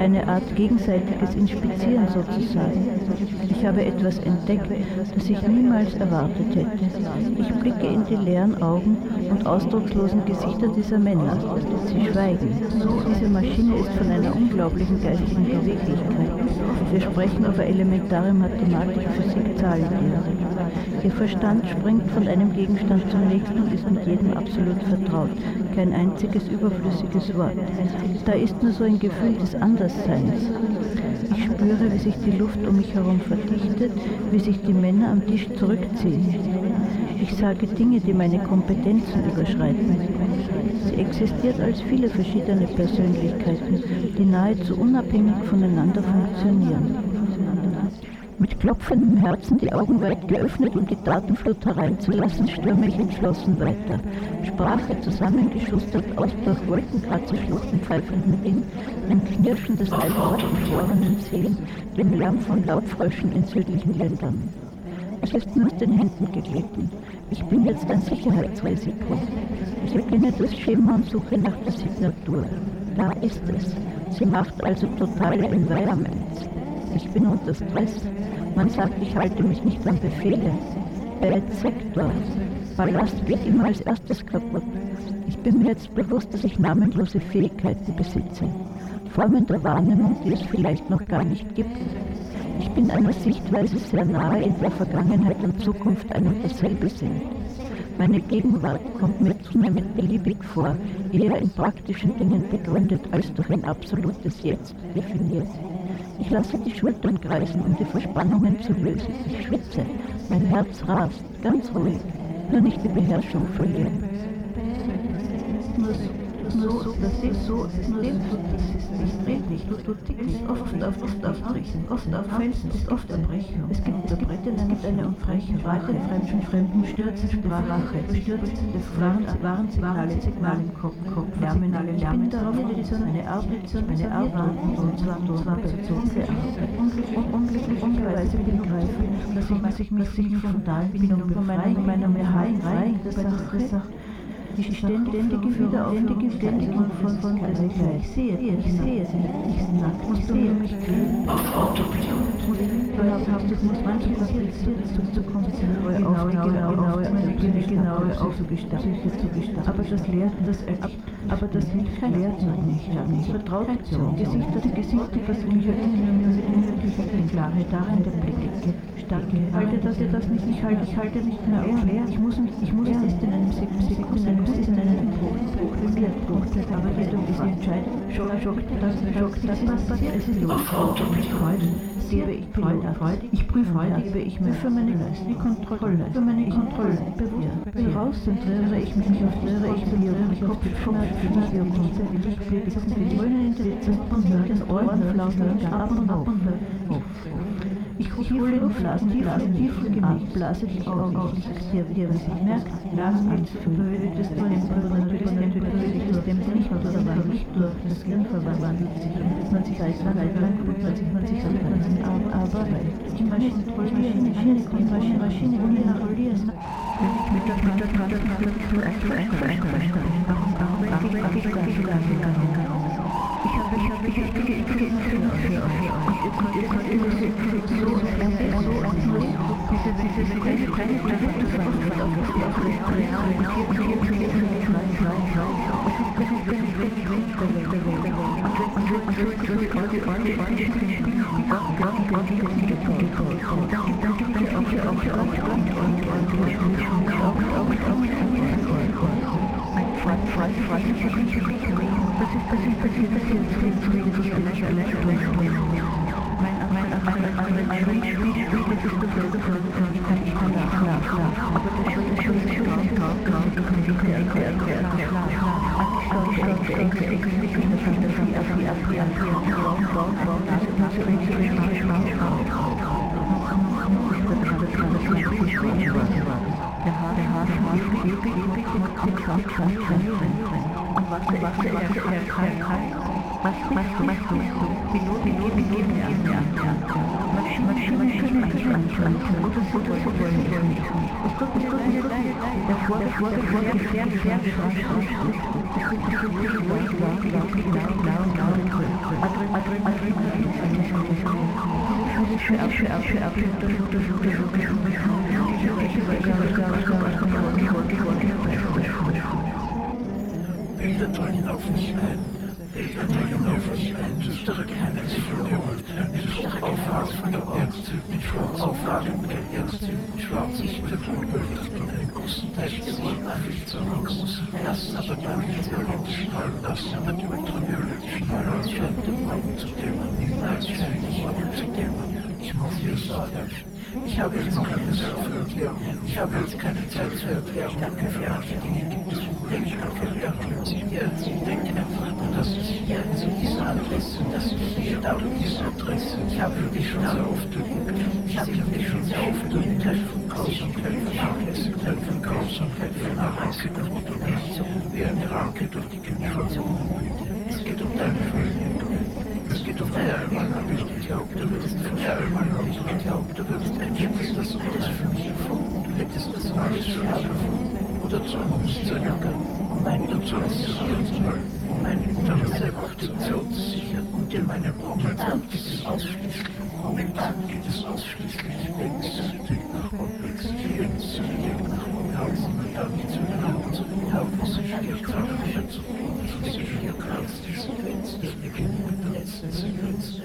eine Art gegenseitiges Inspizieren sozusagen. Ich habe etwas entdeckt, das ich niemals erwartet hätte. Ich blicke in die leeren Augen und ausdruckslosen Gesichter dieser Männer. Sie schweigen. Diese Maschine ist von einer unglaublichen geistigen Beweglichkeit. Wir sprechen über elementare mathematische Physik, Zahlentheorie. Ihr Verstand springt von einem Gegenstand zum nächsten und ist mit jedem absolut vertraut. Kein einziges überflüssiges Wort. Da ist nur so ein Gefühl des Andersseins. Ich spüre, wie sich die Luft um mich herum verdichtet, wie sich die Männer am Tisch zurückziehen. Ich sage Dinge, die meine Kompetenzen überschreiten. Sie existiert als viele verschiedene Persönlichkeiten, die nahezu unabhängig voneinander funktionieren. Mit klopfendem Herzen die Augen weit geöffnet, um die Datenflut hereinzulassen, stürme ich entschlossen weiter. Sprache zusammengeschustert aus durch Wolkenkratzer schluchtenpfeifenden Wind, ein Knirschen des eingefrorenen Zehen, dem Lärm von Laubfröschen in südlichen Ländern. Es ist nur aus den Händen geglitten. Ich bin jetzt ein Sicherheitsrisiko. Ich erkenne das Schema und suche nach der Signatur. Da ist es. Sie macht also totale Environment. Ich bin unter Stress. Man sagt, ich halte mich nicht an Befehle. Bad Sector. Ballast geht immer als erstes kaputt. Ich bin mir jetzt bewusst, dass ich namenlose Fähigkeiten besitze. Formen der Wahrnehmung, die es vielleicht noch gar nicht gibt. Ich bin einer Sichtweise sehr nahe, in der Vergangenheit und Zukunft ein und dasselbe sind. Meine Gegenwart kommt mir zunehmend beliebig vor, eher in praktischen Dingen begründet als durch ein absolutes Jetzt definiert. Ich lasse die Schultern kreisen, um die Verspannungen zu lösen. Ich schwitze, mein Herz rast, ganz ruhig, nur nicht die Beherrschung verlieren. Ich drehe dich, du tickst, oft aufrichten, oft aufhelfen, oft Erbrechung. Es gibt eine Unfreiche, fremden Stürzen, Sprache, bestürzende waren Signale im Kopf, Lärmen, ich bin darauf, eine Arbeit, und zwar bezogen, unglücklicherweise begreifen, dass ich mich von Dahlbindung befreien, meiner Mehrheit, der Sache, die ständige Wiederauferständigung von Geistigkeit. Ich sehe sie, ich sehe mich auf Autopilot. Du musst manchmal zu kompliziert, genaue aufzugestalten. Aber das hilft kein Lehrt nicht. Vertraut Gesichter, das unnötige Klare darin der Blicke. Ich halte nicht mehr auf. Ich muss es ist in einem Sekunden, es ist in einem Bruch, aber jedoch ist entscheidend, schockt das, was passiert. Es ist auf Autopilot. Ich prüfe freudig, gebe ich mir für meine Kontrolle, bewusst konzentriere ich mich auf Kopfschmerzen, Dröhnen in den Ohren flauschen, ab und auf. Ich hole Luftblasen, tief gemacht, blase die Augen auf. Hier, was ich merke, Blasen anzufühlen, das natürlich das Dämpfer nicht durch das Gehirn verwandelt sich, bis man sich aber die Maschine kontrolliert. Mit der Bilder dringen auf mich ein. Bilder dringen auf mich ein. Düstere Geheimnisführung. Düstere Auflage von der Ernst. Mit schwarz Auflage mit der Ernst. Mit schwarz ich bin ein großen Teil geworden. Ich zu einem großen Erst, aber dann mit Ultraviolett-Strahlen. Das aber die Ultraviolett-Strahlen scheint dem Raum zu dämmern. Niemals scheint ich Raum zu dämmern. Ich muss hier sagen. Ich habe jetzt keine Zeit für Erklärungen. Ich habe jetzt keine Zeit für Erklärungen. Danke für manche Dinge gibt es unbedingt Erklärungen. Sie denken einfach, dass es hier zu dieser Adresse, dass ich hier da und diese Adresse. Ich habe wirklich schon sehr oft geübt. Ich habe wirklich schon sehr oft geübt. Von Grausamkeit, Vernachlässigung, von Grausamkeit, Vernachlässigung und Organisation. Wie eine Ranke durch die Generation. Es geht um deine Familie. Es geht um deine Einmal, habe ich geglaubt, du würdest von der Einmal, habe ich geglaubt, du würdest ein Schiff, das alles für mich erfunden, du hättest das alles für mich erfunden, oder zu Bewusstsein ergangen, um mein Interesse sichern zu wollen, um mein Interesse Aktion zu sichern, und in meinem Momentan geht es ausschließlich, momentan geht es ausschließlich, links zu Süden nach Komplex, links zu Süden nach Komplex, und dann zu den Augen zu den Augen, was ich hier gerade mehr zu tun, was ich hier gerade diese Grenze, ich beginne mit der letzten Sequenz.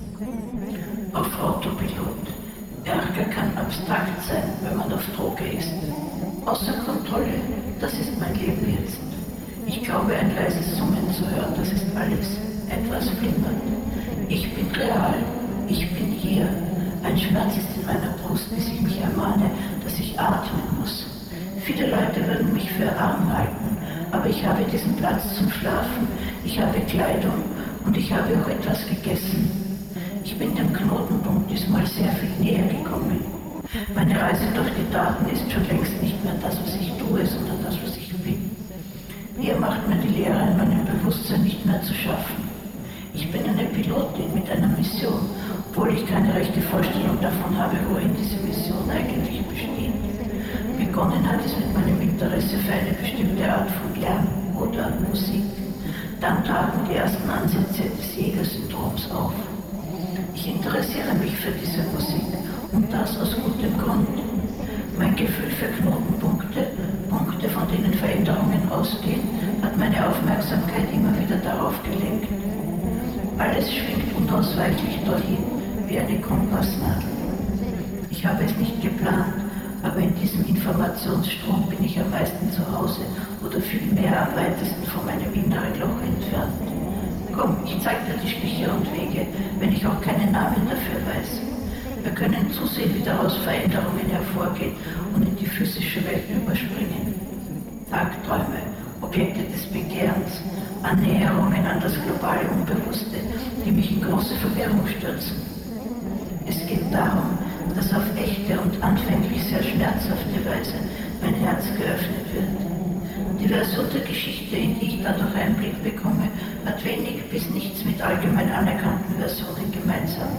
Auf Autopilot. Ärger kann abstrakt sein, wenn man auf Droge ist. Außer Kontrolle, das ist mein Leben jetzt. Ich glaube, ein leises Summen zu hören, das ist alles. Etwas flimmert. Ich bin real. Ich bin hier. Ein Schmerz ist in meiner Brust, bis ich mich ermahne, dass ich atmen muss. Viele Leute würden mich für arm halten, aber ich habe diesen Platz zum Schlafen. Ich habe Kleidung und ich habe auch etwas gegessen. Ich bin dem Knotenpunkt diesmal sehr viel näher gekommen. Meine Reise durch die Daten ist schon längst nicht mehr das, was ich tue, sondern das, was ich bin. Hier macht mir die Lehre in meinem Bewusstsein nicht mehr zu schaffen. Ich bin eine Pilotin mit einer Mission, obwohl ich keine rechte Vorstellung davon habe, worin diese Mission eigentlich besteht. Begonnen hat es mit meinem Interesse für eine bestimmte Art von Lärm oder Musik. Dann traten die ersten Ansätze des Jägersyndroms auf. Ich interessiere mich für diese Musik und das aus gutem Grund. Mein Gefühl für Knotenpunkte, Punkte, von denen Veränderungen ausgehen, hat meine Aufmerksamkeit immer wieder darauf gelenkt. Alles schwingt unausweichlich dorthin, wie eine Kompassnadel. Ich habe es nicht geplant, aber in diesem Informationsstrom bin ich am meisten zu Hause oder vielmehr am weitesten von meinem inneren Loch entfernt. Komm, ich zeig dir die Stiche und Wege, wenn ich auch keinen Namen dafür weiß. Wir können zusehen, wie daraus Veränderungen hervorgehen und in die physische Welt überspringen. Tagträume, Objekte des Begehrens, Annäherungen an das globale Unbewusste, die mich in große Verwirrung stürzen. Es geht darum, dass auf echte und anfänglich sehr schmerzhafte Weise mein Herz geöffnet wird. Die Version der Geschichte, in die ich dadurch Einblick bekomme, hat wenig bis nichts mit allgemein anerkannten Versionen gemeinsam.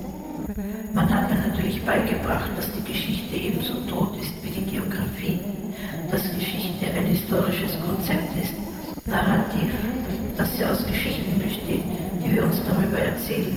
Man hat mir natürlich beigebracht, dass die Geschichte ebenso tot ist wie die Geografie, dass Geschichte ein historisches Konzept ist, narrativ, dass sie aus Geschichten besteht, die wir uns darüber erzählen.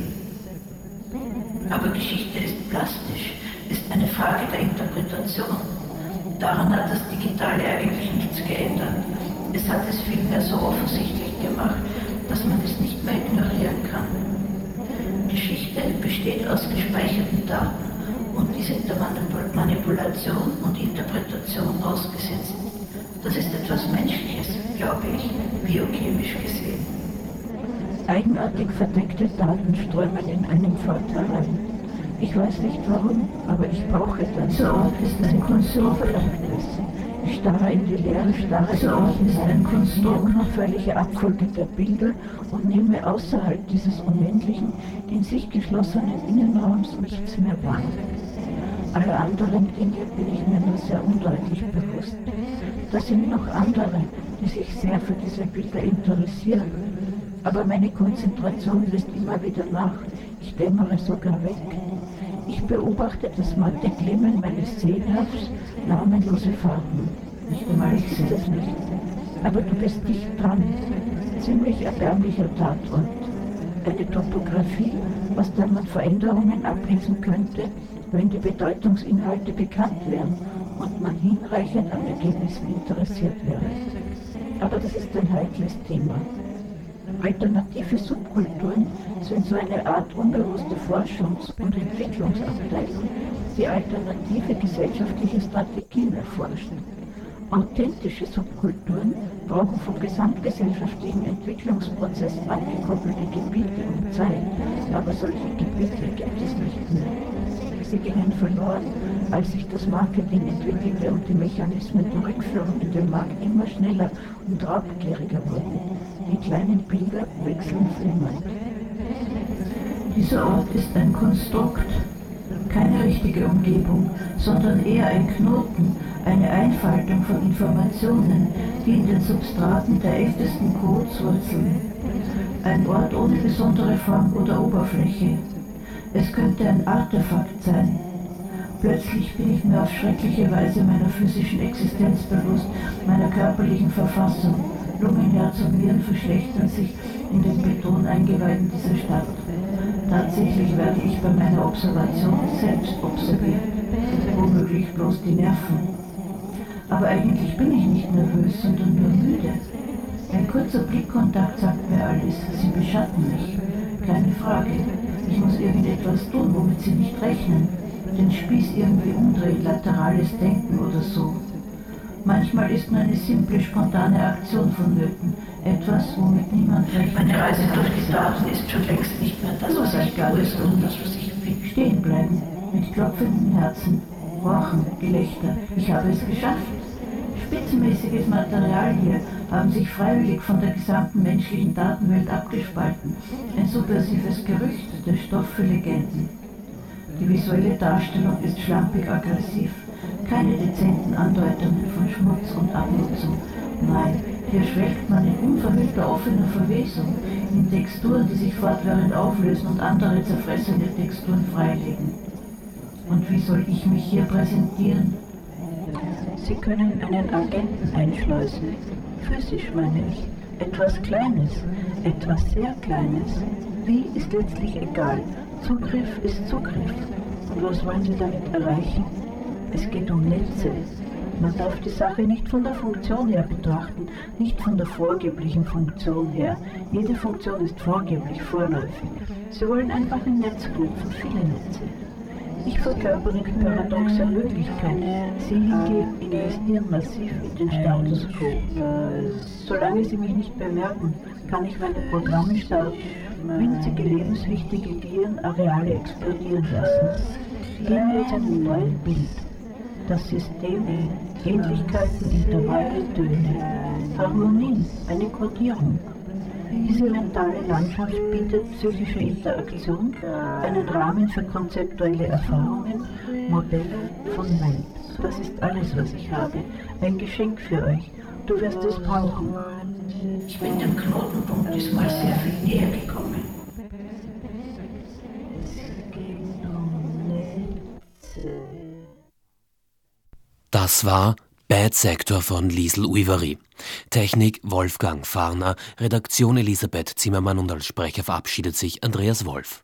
Aber Geschichte ist plastisch, ist eine Frage der Interpretation. Daran hat das Digitale eigentlich nichts geändert. Es hat es vielmehr so offensichtlich gemacht, dass man es nicht mehr ignorieren kann. Geschichte besteht aus gespeicherten Daten und die sind der Manipulation und Interpretation ausgesetzt. Das ist etwas Menschliches, glaube ich, biochemisch gesehen. Eigenartig verdeckte Daten strömen in einen Pfad herein. Ich weiß nicht warum, aber ich brauche das. So oft ist ein Konstrukt. Ich starre in die Leere, starre so oft ist ein Konstrukt, die unauffällige Abfolge der Bilder und nehme außerhalb dieses unendlichen, in sich geschlossenen Innenraums nichts mehr wahr. Alle anderen Dinge bin ich mir nur sehr undeutlich bewusst. Das sind noch andere, die sich sehr für diese Bilder interessieren. Aber meine Konzentration lässt immer wieder nach. Ich dämmere sogar weg. Ich beobachte das matte Glimmen meines Sehnervs, namenlose Farben. Nicht einmal ich sehe das nicht. Aber du bist dicht dran. Ziemlich erbärmlicher Tatort. Eine Topographie, was dann man Veränderungen ablesen könnte, wenn die Bedeutungsinhalte bekannt wären und man hinreichend an Ergebnissen interessiert wäre. Aber das ist ein heikles Thema. Alternative Subkulturen sind so eine Art unbewusste Forschungs- und Entwicklungsabteilung, die alternative gesellschaftliche Strategien erforschen. Authentische Subkulturen brauchen vom gesamtgesellschaftlichen Entwicklungsprozess abgekoppelte Gebiete und Zeit, aber solche Gebiete gibt es nicht mehr. Sie gingen verloren, als sich das Marketing entwickelte und die Mechanismen der Rückführung in den Markt immer schneller und raubgieriger wurden. Die kleinen Bilder wechseln flimmernd. Dieser Ort ist ein Konstrukt, keine richtige Umgebung, sondern eher ein Knoten, eine Einfaltung von Informationen, die in den Substraten der ältesten Codes wurzeln. Ein Ort ohne besondere Form oder Oberfläche. Es könnte ein Artefakt sein. Plötzlich bin ich mir auf schreckliche Weise meiner physischen Existenz bewusst, meiner körperlichen Verfassung. Lungen, Herz und Nieren verschlechtern sich in den Beton eingeweihten dieser Stadt. Tatsächlich werde ich bei meiner Observation selbst observiert, womöglich bloß die Nerven. Aber eigentlich bin ich nicht nervös, sondern nur müde. Ein kurzer Blickkontakt sagt mir alles. Sie beschatten mich. Keine Frage. Ich muss irgendetwas tun, womit sie nicht rechnen. Den Spieß irgendwie umdrehen, laterales Denken oder so. Manchmal ist nur eine simple, spontane Aktion vonnöten. Etwas, womit niemand rechnet. Meine Reise durch die Daten ist schon längst nicht mehr das, was ich glaube, sondern das, was ich will. Stehen bleiben, mit klopfendem Herzen, horchen, Gelächter. Ich habe es geschafft. Spitzenmäßiges Material hier haben sich freiwillig von der gesamten menschlichen Datenwelt abgespalten. Ein subversives Gerücht, der Stoff für Legenden. Die visuelle Darstellung ist schlampig aggressiv. Keine dezenten Andeutungen von Schmutz und Abnutzung. Nein, hier schwelgt man in unverhüllter offener Verwesung, in Texturen, die sich fortwährend auflösen und andere zerfressene Texturen freilegen. Und wie soll ich mich hier präsentieren? Sie können einen Agenten einschleusen. Physisch meine ich. Etwas Kleines, etwas sehr Kleines. Wie ist letztlich egal. Zugriff ist Zugriff. Und was wollen Sie damit erreichen? Es geht um Netze. Man darf die Sache nicht von der Funktion her betrachten, nicht von der vorgeblichen Funktion her. Jede Funktion ist vorgeblich, vorläufig. Sie wollen einfach ein Netz knüpfen, viele Netze. Ich verkörpere die paradoxe Möglichkeit. Sie hingegen investieren massiv in den Status quo. Solange Sie mich nicht bemerken, kann ich meine Programme starten, winzige lebenswichtige Gehirnareale explodieren lassen. Gehen wir zu einem neuen Bild. Das System, Ähnlichkeiten, Intervalle, Töne, Harmonien, eine Kodierung. Diese mentale Landschaft bietet psychische Interaktion, einen Rahmen für konzeptuelle Erfahrungen, Modelle von Welt. Das ist alles, was ich habe. Ein Geschenk für euch. Du wirst es brauchen. Ich bin dem Knotenpunkt diesmal sehr viel näher gekommen. Das war Bad Sector von Liesl Uyvari. Technik Wolfgang Farner, Redaktion Elisabeth Zimmermann und als Sprecher verabschiedet sich Andreas Wolf.